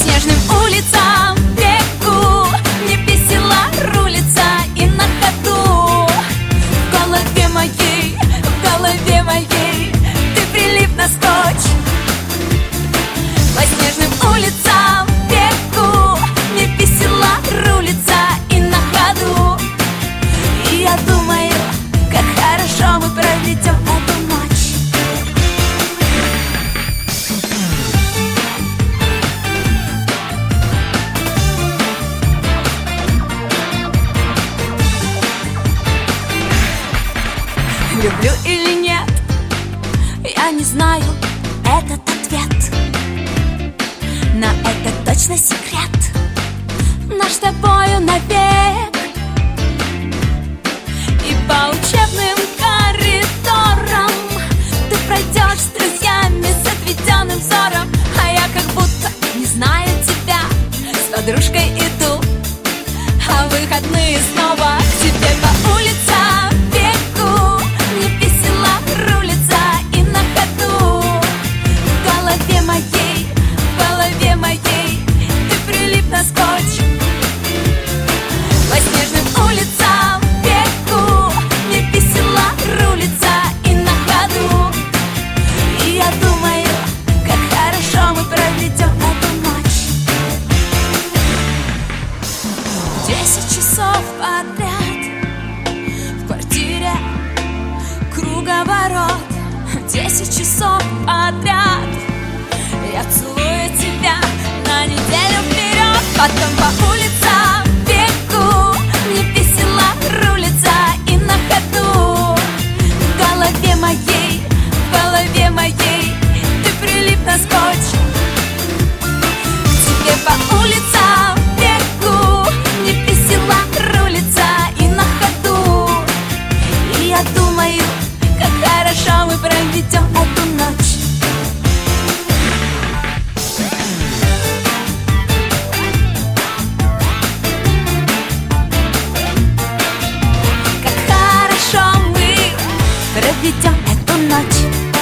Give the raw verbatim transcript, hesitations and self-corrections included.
снежным улицам бегу, мне весело рулится и на ходу. В голове моей, в голове моей ты прилип на скотч. По снежным улицам бегу, мне весело рулится и на ходу. И я думаю, как хорошо мы проведем эту ночь. Люблю или нет, я не знаю этот ответ, но это точно секрет наш с тобою навек. И по учебным коридорам ты пройдешь с друзьями с отведенным взором, а я как будто не знаю тебя, с подружкой иду, а в выходные снова к тебе по улицам бегу. Мне весело рулится и на ходу. В голове моей, в голове моей ты прилип на скотч. По снежным улицам бегу, мне весело рулится и на ходу. И я думаю, как хорошо мы проведем эту ночь. Десять часов подряд в квартире круговорот. Десять часов подряд я целую тебя на неделю вперед. Потом по улицам бегу, мне весело рулится и на ходу. В голове моей, в голове моей ты прилип на скотч. К тебе по улицам бегу, мне весело рулится и на ходу. И я думаю, как хорошо мы проведем эту ночь. Как хорошо мы проведем эту ночь.